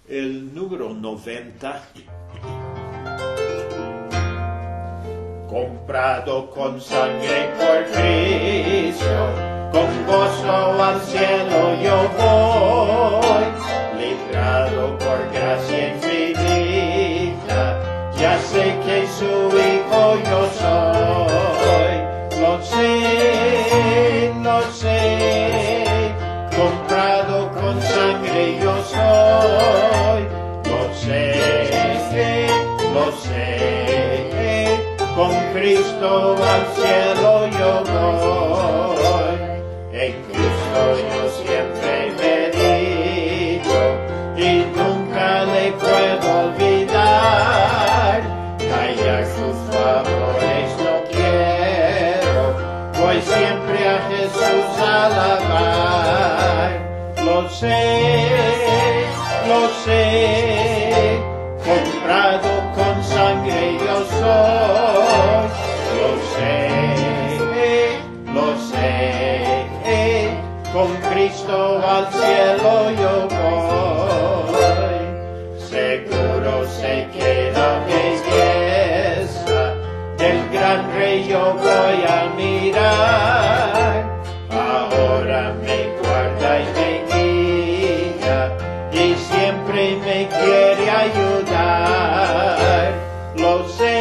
el número 90. Comprado con sangre por Cristo, con gozo al cielo yo voy, librado por gracia infinita, ya sé que su hijo yo soy. Lo sé, comprado con sangre yo soy. Lo sé, con Cristo al cielo yo voy. En Cristo yo siempre medito y nunca le puedo olvidar. Callar sus favores no quiero, voy siempre a Jesús a alabar. Lo sé, comprado con sangre yo soy. Lo sé, con Cristo al cielo yo voy. Seguro sé que la belleza del gran Rey yo voy a mirar. Ahora me guarda y me guía y siempre me quiere ayudar. Lo sé,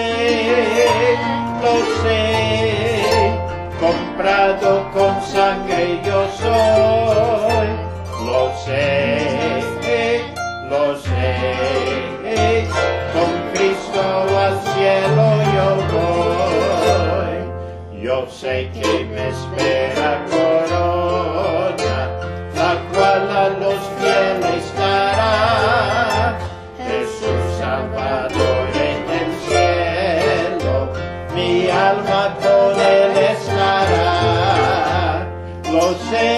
comprado con sangre yo soy. Lo sé, con Cristo al cielo yo voy. Yo sé que me espera corona, la cual a los fieles dará. Jesús Salvador en el cielo, mi alma con él estará. Lo sé,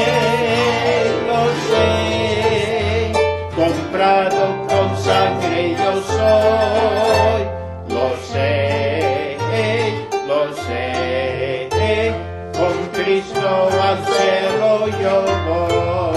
comprado con sangre yo soy. Lo sé, con Cristo al cielo yo voy.